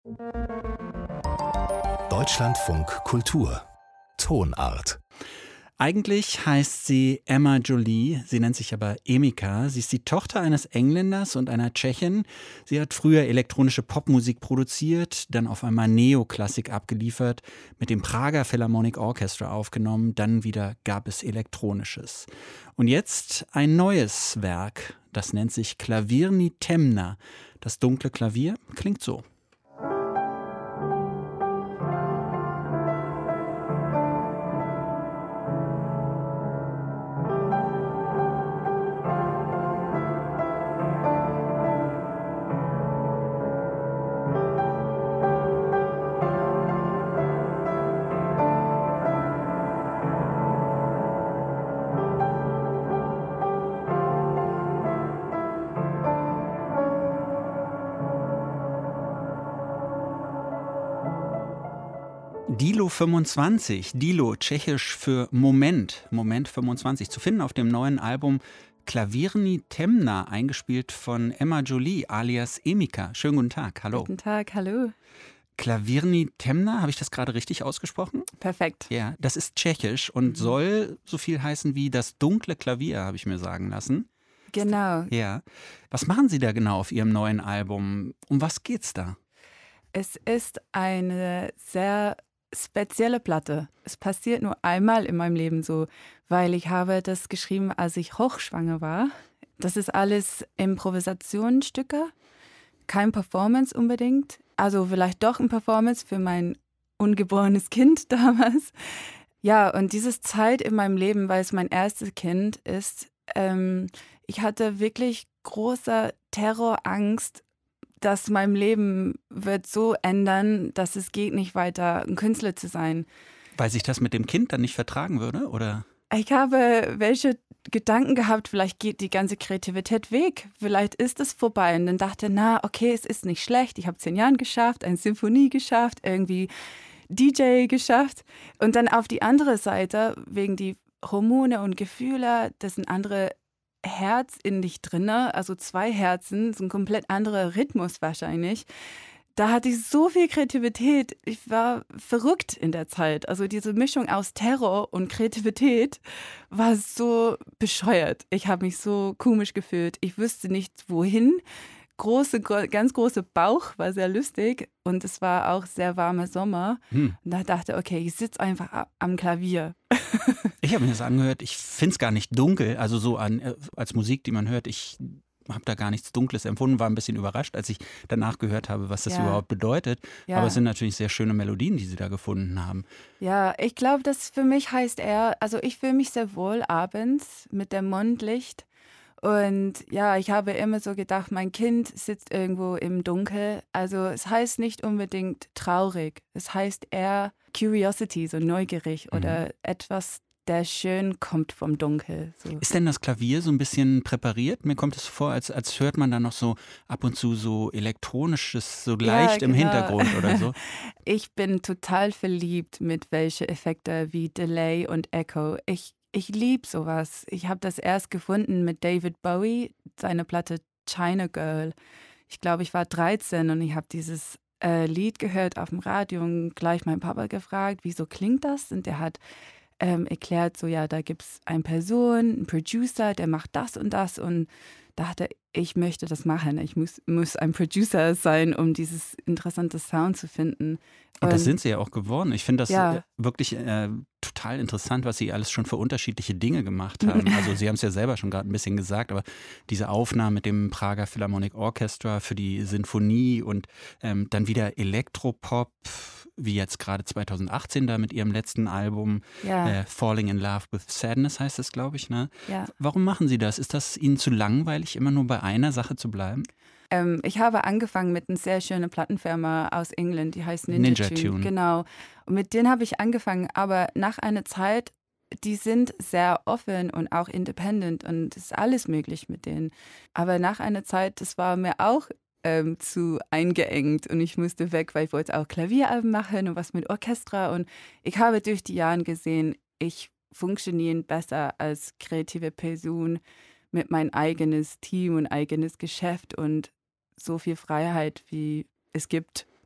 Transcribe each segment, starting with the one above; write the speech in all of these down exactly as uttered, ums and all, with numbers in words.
Deutschlandfunk Kultur Tonart. Eigentlich heißt sie Emma Jolie, sie nennt sich aber Emika. Sie ist die Tochter eines Engländers und einer Tschechin. Sie hat früher elektronische Popmusik produziert, dann auf einmal Neoklassik abgeliefert, mit dem Prager Philharmonic Orchestra aufgenommen, dann wieder gab es Elektronisches. Und jetzt ein neues Werk, das nennt sich Klavirni Temna. Das dunkle Klavier klingt so. Dilo fünfundzwanzig, Dilo, tschechisch für Moment, Moment fünfundzwanzig, zu finden auf dem neuen Album Klavirni Temna, eingespielt von Emma Jolie alias Emika. Schönen guten Tag, hallo. Guten Tag, hallo. Klavirni Temna, habe ich das gerade richtig ausgesprochen? Perfekt. Ja, das ist tschechisch und mhm. soll so viel heißen wie das dunkle Klavier, habe ich mir sagen lassen. Genau. Ja. Was machen Sie da genau auf Ihrem neuen Album? Um was geht's da? Es ist eine sehr spezielle Platte. Es passiert nur einmal in meinem Leben so, weil ich habe das geschrieben, als ich hochschwanger war. Das ist alles Improvisationsstücke, kein Performance unbedingt. Also vielleicht doch ein Performance für mein ungeborenes Kind damals. Ja, und diese Zeit in meinem Leben, weil es mein erstes Kind ist, ähm, ich hatte wirklich große Terrorangst, dass mein Leben wird so ändern, dass es geht nicht weiter, ein Künstler zu sein. Weil sich das mit dem Kind dann nicht vertragen würde, oder? Ich habe welche Gedanken gehabt, vielleicht geht die ganze Kreativität weg, vielleicht ist es vorbei. Und dann dachte, na, okay, es ist nicht schlecht, ich habe zehn Jahre geschafft, eine Symphonie geschafft, irgendwie D J geschafft. Und dann auf die andere Seite, wegen die Hormone und Gefühle, das sind andere Herz in dich drin, also zwei Herzen, so ein komplett anderer Rhythmus wahrscheinlich. Da hatte ich so viel Kreativität. Ich war verrückt in der Zeit. Also diese Mischung aus Terror und Kreativität war so bescheuert. Ich habe mich so komisch gefühlt. Ich wusste nicht, wohin. Große, ganz großer Bauch, war sehr lustig. Und es war auch sehr warmer Sommer. Hm. Und da dachte ich, okay, ich sitze einfach am Klavier. Ich habe mir das angehört, ich finde es gar nicht dunkel, also so an, als Musik, die man hört, ich habe da gar nichts Dunkles empfunden, war ein bisschen überrascht, als ich danach gehört habe, was das ja. überhaupt bedeutet. Ja. Aber es sind natürlich sehr schöne Melodien, die Sie da gefunden haben. Ja, ich glaube, das für mich heißt eher, also ich fühle mich sehr wohl abends mit dem Mondlicht. Und ja, ich habe immer so gedacht, mein Kind sitzt irgendwo im Dunkel. Also es heißt nicht unbedingt traurig. Es heißt eher Curiosity, so neugierig mhm. oder etwas, der schön kommt vom Dunkel. So. Ist denn das Klavier so ein bisschen präpariert? Mir kommt es vor, als, als hört man da noch so ab und zu so elektronisches, so leicht ja, genau. im Hintergrund oder so. Ich bin total verliebt mit welchen Effekte wie Delay und Echo. Ich Ich liebe sowas. Ich habe das erst gefunden mit David Bowie, seine Platte China Girl. Ich glaube, ich war dreizehn und ich habe dieses äh, Lied gehört auf dem Radio und gleich meinen Papa gefragt, wieso klingt das? Und der hat ähm, erklärt, so ja, da gibt es eine Person, einen Producer, der macht das und das und dachte, ich möchte das machen. Ich muss, muss ein Producer sein, um dieses interessante Sound zu finden. Und, und das sind Sie ja auch geworden. Ich finde das ja. wirklich äh, total interessant, was Sie alles schon für unterschiedliche Dinge gemacht haben. Also Sie haben es ja selber schon gerade ein bisschen gesagt, aber diese Aufnahmen mit dem Prager Philharmonic Orchestra für die Sinfonie und ähm, dann wieder Elektropop, wie jetzt gerade zweitausendachtzehn da mit Ihrem letzten Album ja. äh, Falling in Love with Sadness heißt es, glaube ich. Ne? Ja. Warum machen Sie das? Ist das Ihnen zu langweilig, immer nur bei einer Sache zu bleiben? Ähm, ich habe angefangen mit einer sehr schönen Plattenfirma aus England, die heißt Ninja, Ninja Tune. Tune. Genau. Und mit denen habe ich angefangen, aber nach einer Zeit, die sind sehr offen und auch independent und es ist alles möglich mit denen. Aber nach einer Zeit, das war mir auch ähm, zu eingeengt und ich musste weg, weil ich wollte auch Klavieralben machen und was mit Orchester und ich habe durch die Jahre gesehen, ich funktioniere besser als kreative Person mit meinem eigenes Team und eigenes Geschäft und so viel Freiheit, wie es gibt.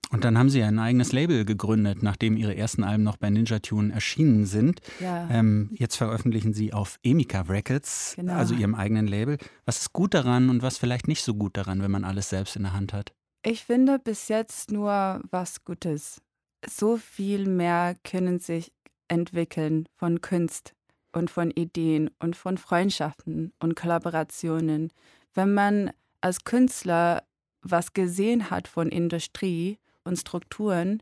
Und dann haben Sie ein eigenes Label gegründet, nachdem Ihre ersten Alben noch bei Ninja Tune erschienen sind. Ja. Ähm, jetzt veröffentlichen Sie auf Emika Records, Genau. also Ihrem eigenen Label. Was ist gut daran und was vielleicht nicht so gut daran, wenn man alles selbst in der Hand hat? Ich finde bis jetzt nur was Gutes. So viel mehr können sich entwickeln von Kunst und von Ideen und von Freundschaften und Kollaborationen. Wenn man als Künstler was gesehen hat von Industrie und Strukturen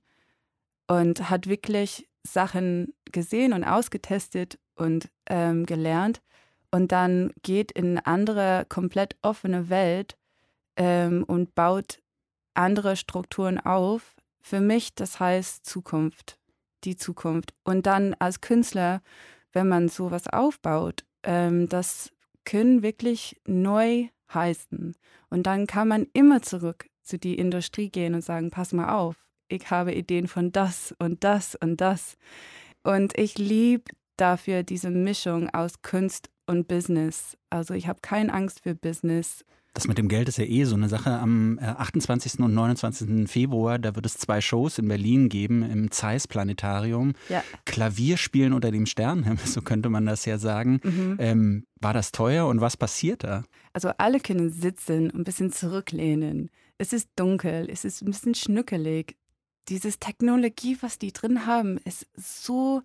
und hat wirklich Sachen gesehen und ausgetestet und ähm, gelernt und dann geht in eine andere, komplett offene Welt ähm, und baut andere Strukturen auf. Für mich, das heißt Zukunft, die Zukunft. Und dann als Künstler, wenn man sowas aufbaut, ähm, das können wirklich neu heißen. Und dann kann man immer zurück zu die Industrie gehen und sagen, pass mal auf, ich habe Ideen von das und das und das. Und ich liebe dafür diese Mischung aus Kunst und Business. Also ich habe keine Angst für Business. Das mit dem Geld ist ja eh so eine Sache. Am achtundzwanzigsten und neunundzwanzigsten Februar, da wird es zwei Shows in Berlin geben, im Zeiss Planetarium. Ja. Klavierspielen unter dem Sternenhimmel, so könnte man das ja sagen. Mhm. Ähm, war das teuer und was passiert da? Also alle können sitzen und ein bisschen zurücklehnen. Es ist dunkel, es ist ein bisschen schnuckelig. Diese Technologie, was die drin haben, ist so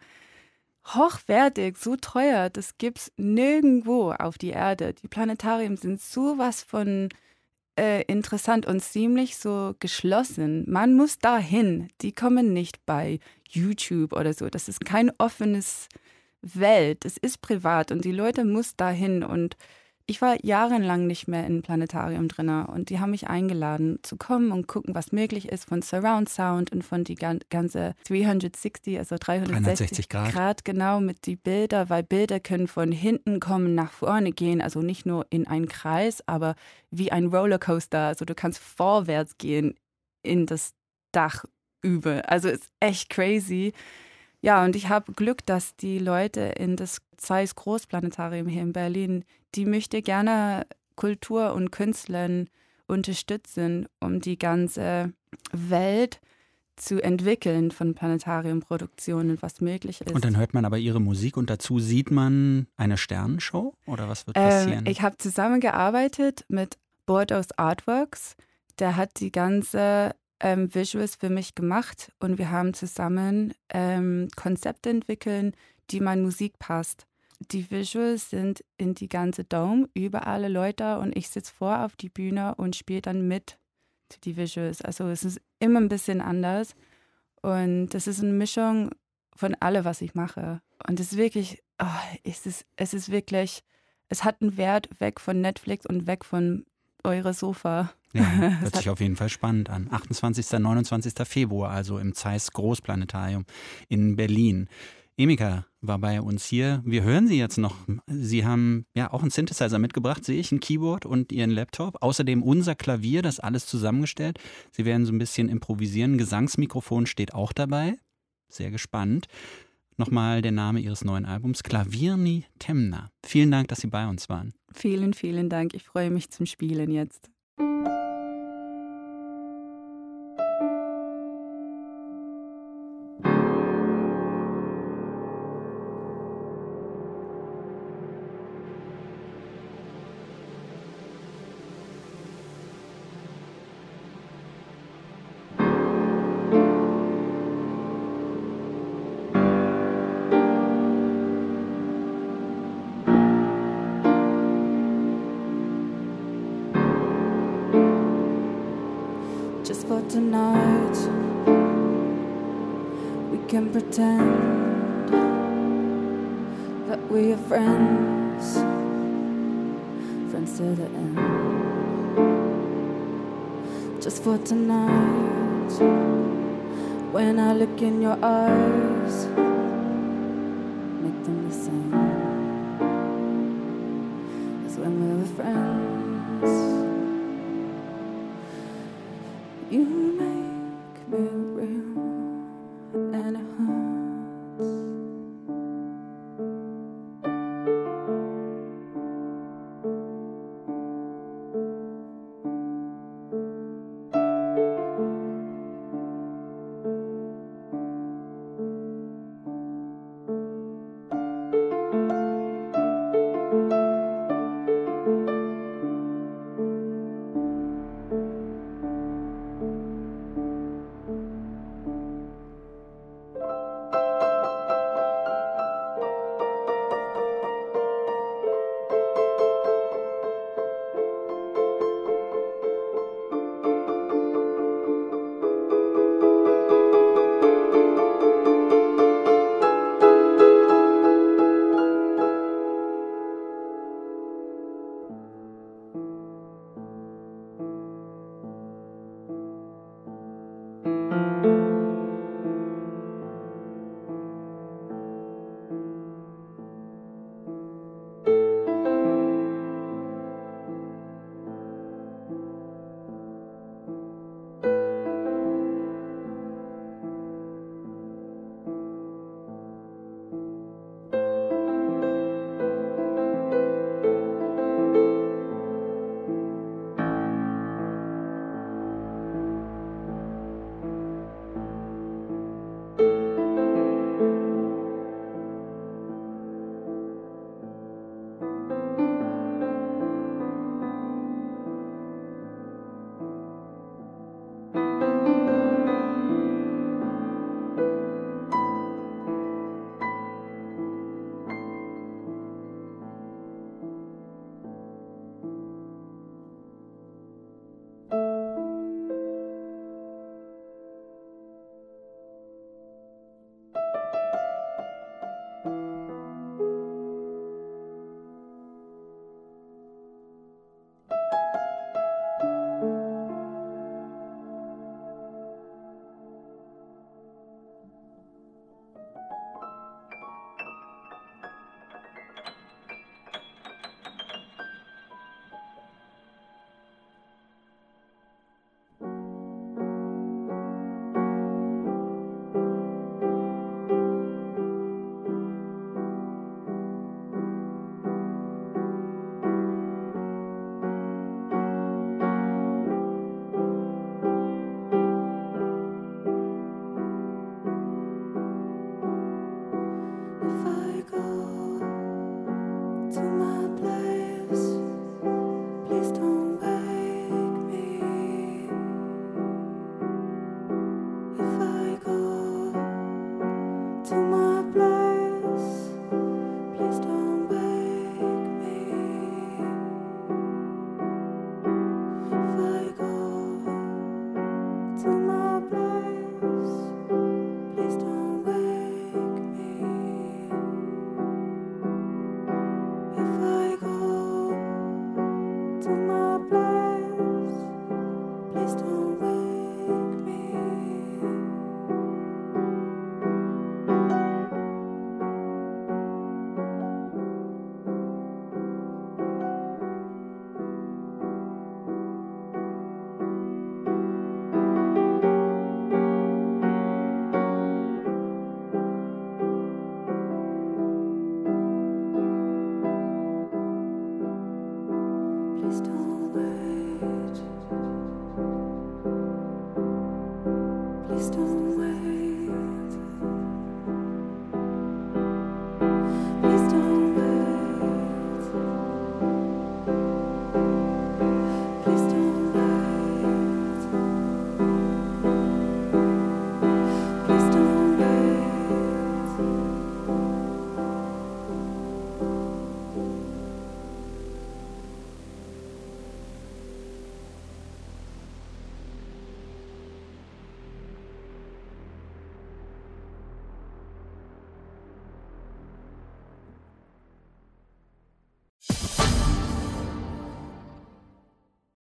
hochwertig, so teuer. Das gibt es nirgendwo auf die Erde. Die Planetarien sind sowas von äh, interessant und ziemlich so geschlossen. Man muss dahin. Die kommen nicht bei YouTube oder so. Das ist kein offenes Welt. Es ist privat und die Leute müssen dahin. Und ich war jahrelang nicht mehr im Planetarium drin und die haben mich eingeladen zu kommen und gucken, was möglich ist von Surround Sound und von die gan- ganze dreihundertsechzig, also dreihundertsechzig Grad. Grad, genau, mit die Bilder, weil Bilder können von hinten kommen, nach vorne gehen, also nicht nur in einen Kreis, aber wie ein Rollercoaster, also du kannst vorwärts gehen in das Dach über, also ist echt crazy. Ja, und ich habe Glück, dass die Leute in das Zeiss Großplanetarium hier in Berlin, die möchte gerne Kultur und Künstlern unterstützen, um die ganze Welt zu entwickeln von Planetariumproduktionen, was möglich ist. Und dann hört man aber Ihre Musik und dazu sieht man eine Sternenshow oder was wird passieren? Ähm, ich habe zusammengearbeitet mit Bordeaux Artworks. Der hat die ganze ähm, Visuals für mich gemacht und wir haben zusammen ähm, Konzepte entwickelt, die meiner Musik passt. Die Visuals sind in die ganze Dome, über alle Leute und ich sitze vor auf die Bühne und spiele dann mit zu die Visuals. Also es ist immer ein bisschen anders und das ist eine Mischung von allem, was ich mache. Und es ist wirklich, oh, es ist, es ist wirklich, es hat einen Wert weg von Netflix und weg von eure Sofa. Ja, hört sich auf jeden Fall spannend an. achtundzwanzigsten und neunundzwanzigsten Februar, also im Zeiss Großplanetarium in Berlin. Emika war bei uns hier. Wir hören Sie jetzt noch. Sie haben ja auch einen Synthesizer mitgebracht, sehe ich, ein Keyboard und Ihren Laptop. Außerdem unser Klavier, das alles zusammengestellt. Sie werden so ein bisschen improvisieren. Ein Gesangsmikrofon steht auch dabei. Sehr gespannt. Nochmal der Name Ihres neuen Albums, Klavierni Temna. Vielen Dank, dass Sie bei uns waren. Vielen, vielen Dank. Ich freue mich zum Spielen jetzt. Just for tonight, we can pretend that we are friends, friends to the end. Just for tonight, when I look in your eyes, make them the same as when we were friends. You make me real, and it hurts. Please don't worry.